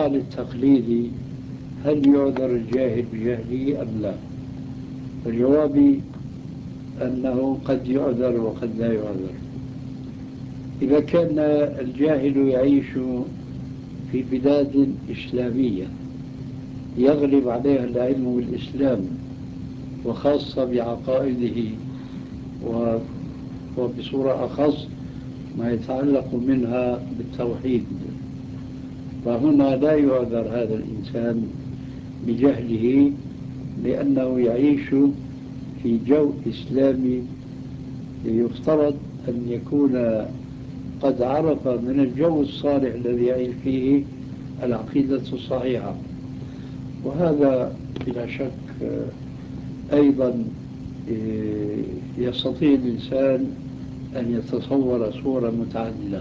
السؤال التقليدي: هل يعذر الجاهل بجهله أم لا؟ الجواب أنه قد يعذر وقد لا يعذر. إذا كان الجاهل يعيش في بلاد إسلامية يغلب عليها العلم بالإسلام وخاصة بعقائده وبصورة أخص ما يتعلق منها بالتوحيد، فهنا لا يعذر هذا الإنسان بجهله، لأنه يعيش في جو إسلامي يفترض أن يكون قد عرف من الجو الصالح الذي يعيش فيه العقيدة الصحيحة. وهذا بلا شك أيضا يستطيع الإنسان أن يتصور صورة متعددة: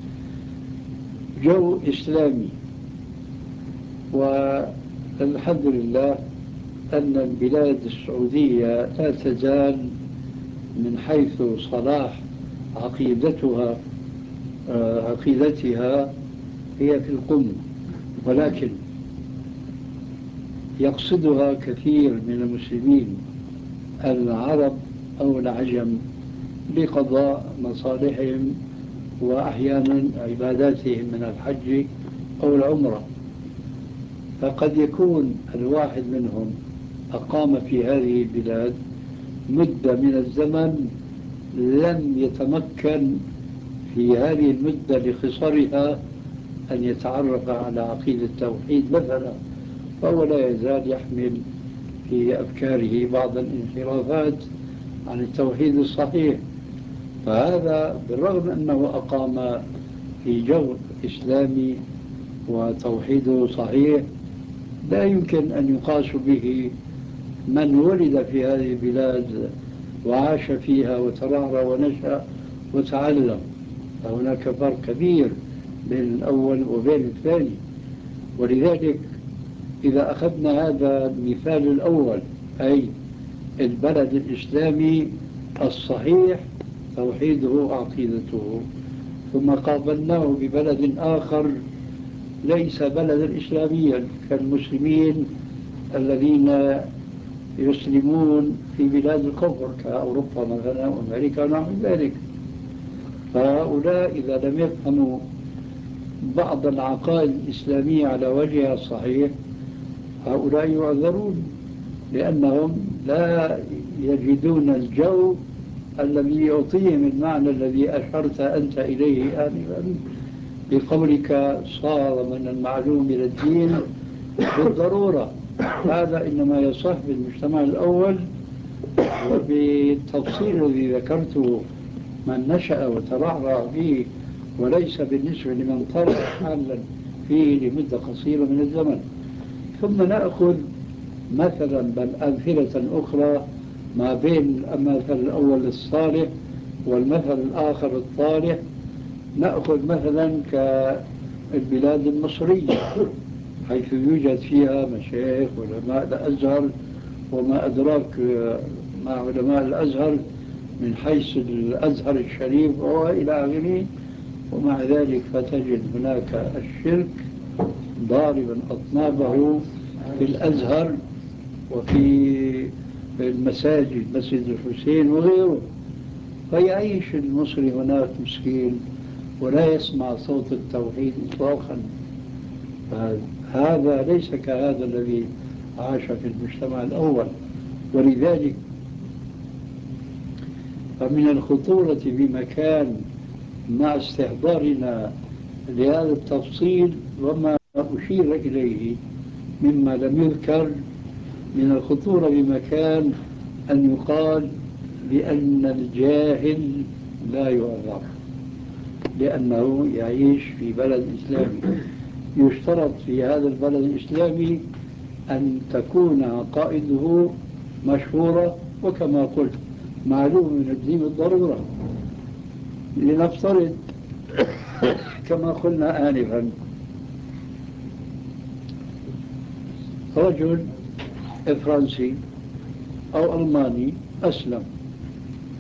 جو إسلامي، والحمد لله أن البلاد السعودية لا تزال من حيث صلاح عقيدتها هي في القمة، ولكن يقصدها كثير من المسلمين العرب أو العجم لقضاء مصالحهم وأحيانا عباداتهم من الحج أو العمرة. فقد يكون الواحد منهم أقام في هذه البلاد مدة من الزمن لم يتمكن في هذه المدة لخصرها أن يتعرف على عقيدة التوحيد مثلا، فهو لا يزال يحمل في أفكاره بعض الانحرافات عن التوحيد الصحيح. فهذا بالرغم أنه أقام في جو إسلامي وتوحيده صحيح لا يمكن أن يقاس به من ولد في هذه البلاد وعاش فيها وترعرع ونشأ وتعلم. فهناك فرق كبير بين الأول وبين الثاني. ولذلك إذا أخذنا هذا المثال الأول، أي البلد الإسلامي الصحيح توحيده وعقيدته، ثم قابلناه ببلد آخر ليس بلدا إسلاميا كالمسلمين الذين يسلمون في بلاد الكفر كأوروبا مثلا وأمريكا ونحو ذلك، فهؤلاء إذا لم يفهموا بعض العقائد الإسلامية على وجهها الصحيح هؤلاء يعذرون، لأنهم لا يجدون الجو الذي يعطيهم المعنى الذي أشرت أنت إليه آنفا بقولك: صار من المعلوم إلى الدين بالضرورة. هذا إنما يصح بالمجتمع الأول، وبالتفصيل الذي ذكرته من نشأ وترعرع فيه، وليس بالنسبة لمن طرأ حالا فيه لمدة قصيرة من الزمن. ثم نأخذ مثلا بل أمثلة أخرى ما بين المثل الأول الصالح والمثل الآخر الطالح. نأخذ مثلا كالبلاد المصرية حيث يوجد فيها مشايخ علماء الأزهر، وما أدراك مع علماء الأزهر من حيث الأزهر الشريف وإلى آخره. ومع ذلك فتجد هناك الشرك ضاربا أطنابه في الأزهر وفي المساجد، مسجد الحسين وغيره. فيعيش المصري هناك مسكين ولا يسمع صوت التوحيد إطلاقا. هذا ليس كهذا الذي عاش في المجتمع الأول. ولذلك فمن الخطورة بمكان مع استحضارنا لهذا التفصيل وما أشير إليه مما لم يذكر، من الخطورة بمكان أن يقال بأن الجاهل لا يعذر لأنه يعيش في بلد إسلامي. يشترط في هذا البلد الإسلامي أن تكون عقائده مشهورة وكما قلت معلوم من الدين بالضرورة. لنفترض كما قلنا آنفا رجل فرنسي أو ألماني أسلم،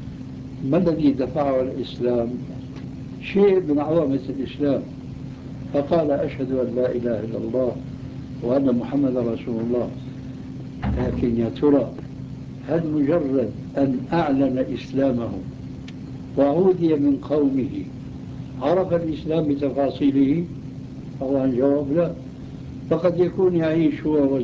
ما الذي دفعه الإسلام؟ شيء من عظمة الإسلام. فقال أشهد أن لا إله إلا الله وأن محمد رسول الله. لكن يا ترى هل مجرد أن أعلن إسلامه وعودي من قومه عرف الإسلام بتفاصيله؟ طبعا الجواب لا. فقد يكون يعيش هو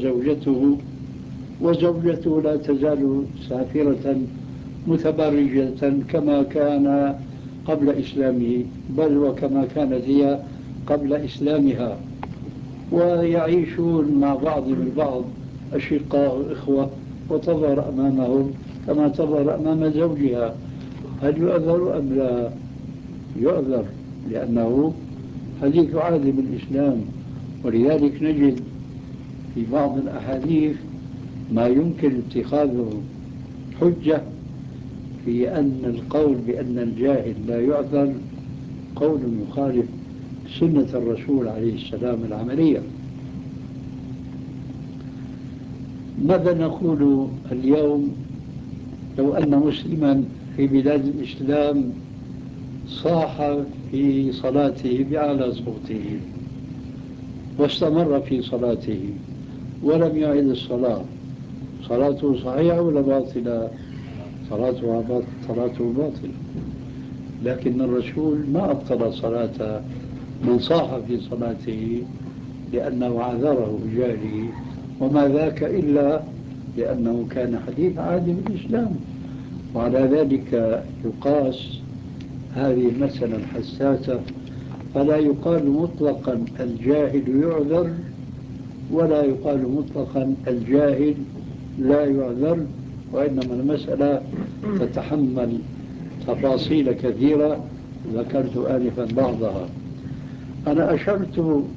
وزوجته لا تزال سافرة متبرجة كما كان قبل إسلامه، بل وكما كانت هي قبل إسلامها، ويعيشون مع بعضهم البعض أشقاء وإخوة، وتظهر أمامهم كما تظهر أمام زوجها. هل يؤذر أم لا؟ يؤذر، لأنه حديث عهد بالإسلام. ولذلك نجد في بعض الأحاديث ما يمكن اتخاذه حجة في أن القول بأن الجاهل لا يعذر قول يخالف سنة الرسول عليه السلام العملية. ماذا نقول اليوم لو أن مسلما في بلاد الإسلام صاح في صلاته بأعلى صوته واستمر في صلاته ولم يعد الصلاة، صلاته صحيحة ولا باطلة؟ صلاته باطلة. لكن الرسول ما أبطل صلاة من صاح في صلاته لأنه عذره بجهله، وما ذاك إلا لأنه كان حديث عهد بالإسلام. وعلى ذلك يقاس هذه المسألة الحساسة، فلا يقال مطلقا الجاهل يعذر، ولا يقال مطلقا الجاهل لا يعذر، وإنما المسألة تتحمل تفاصيل كثيرة ذكرت آنفا بعضها. أنا أشرت